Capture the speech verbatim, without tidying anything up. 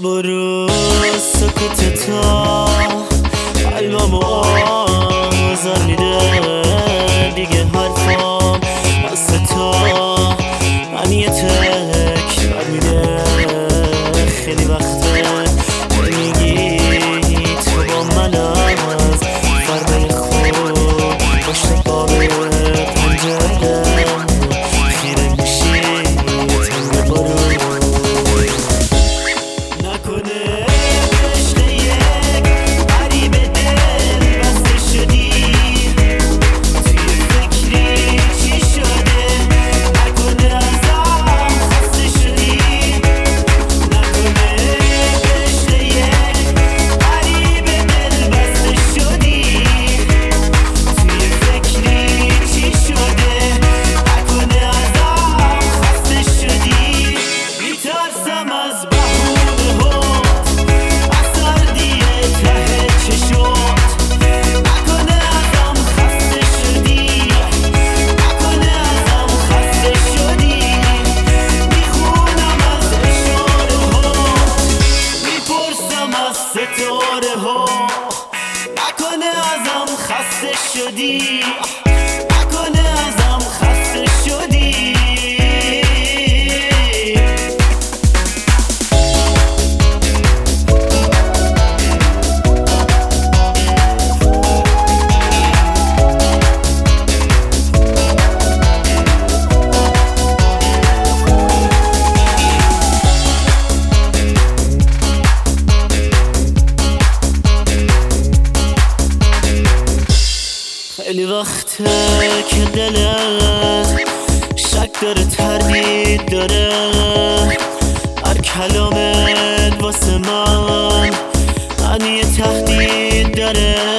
و رو سکوت تا قلبمو آزار میده دیگه حرفام از تو من یه تکرار میده خیلی وقته میگی تو با من از فرد خوب پشت باب پنجره خیره میشی تنگ برو نکنه عشق یک غریب دل بسته شدی توی فکری چی شده نکنه ازم خسته شدی نکنه عشق یک غریب دل بسته شدی توی فکری چی شده نکنه ازم خسته شدی میترسم از ستاره ها نکنه ازم خسته شدی نکنه ازم خسته شدی خیلی وقته که دلت شک داره تردید داره هر کلامت واسه من معنی تهدید داره